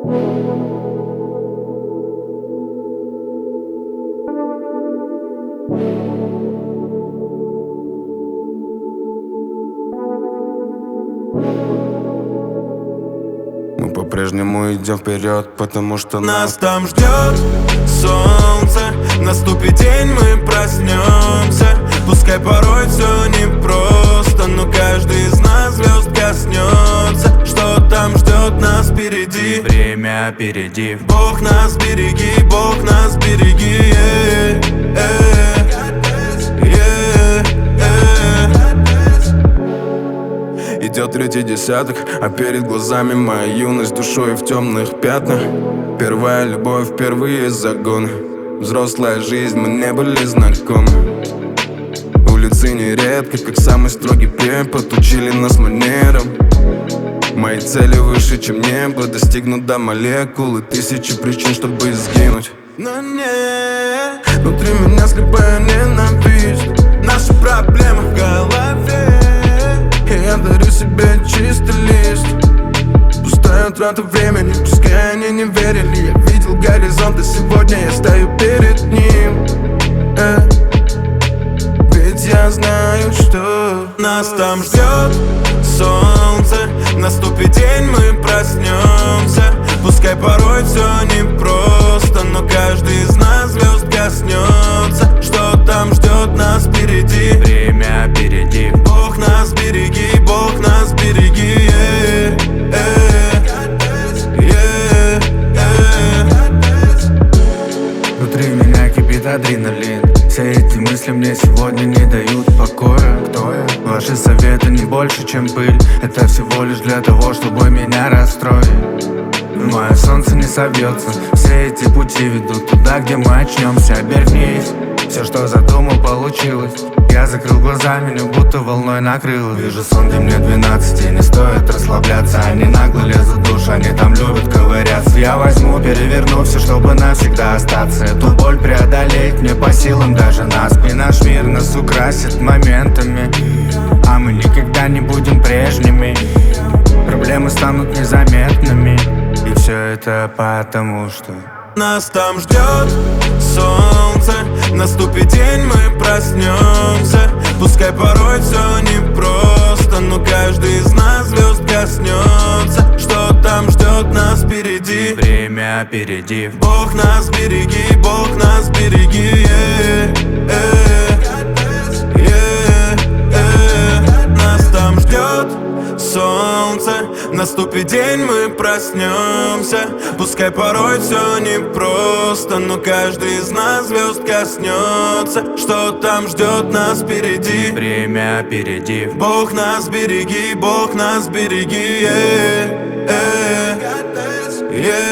Мы по-прежнему идем вперед, потому что нас там ждет солнце. Наступит день, мы проснемся. Пускай порой все непросто, но каждый из нас звезд коснется. Что там ждет нас впереди? Время опередив. Бог нас береги, Бог нас береги. идет третий десяток, а перед глазами моя юность, душой в темных пятнах. Первая любовь, впервые загон. Взрослая жизнь, мы не были знакомы. Улицы нередко, как самый строгий препод, учили нас манерам. Мои цели выше, чем небо, достигнут до молекулы. Тысячи причин, чтобы сгинуть. Но нет, внутри меня скрипая ненависть. наши проблемы в голове. И я дарю себе чистый лист. Пустая трата времени, пускай они не верили. Я видел горизонт, и сегодня я стою перед ним. Ведь я знаю, что нас там ждет солнце. Наступит день, мы проснемся. Пускай порой все непросто, но каждый из нас звезд коснется. Что там ждет нас впереди? Время опередив. Бог нас береги, Бог нас береги. Внутри меня кипит адреналин. Все эти мысли мне сегодня не дают покоя. Кто я? Ваши советы не больше, чем пыль. Это всего лишь для того, чтобы меня расстроить. Мое солнце не собьется. Все эти пути ведут туда, где мы очнемся. Обернись, все, что задумал, получилось. Я закрыл глаза, меня будто волной накрыло. Вижу сон, где мне 12, и не стоит расслабляться. Они нагло лезут в душ, они там любят ковыряться. Я возьму, переверну все, чтобы навсегда остаться. Эту боль преодолеть мне по силам даже наспех. И наш мир нас украсит моментами, а мы никогда не будем прежними. Проблемы станут незаметными, и все это потому что нас там ждет солнце. Наступит день, мы проснемся. Пускай порой все непросто, но каждый из нас звезд коснется. Что там ждет нас впереди? время опередив. Бог нас береги, Бог нас береги. Нас там ждет солнце. Наступит день, мы проснемся. Пускай порой все непросто, но каждый из нас звезд коснется. Что там ждет нас впереди? Время опередив. Бог нас береги, Бог нас береги.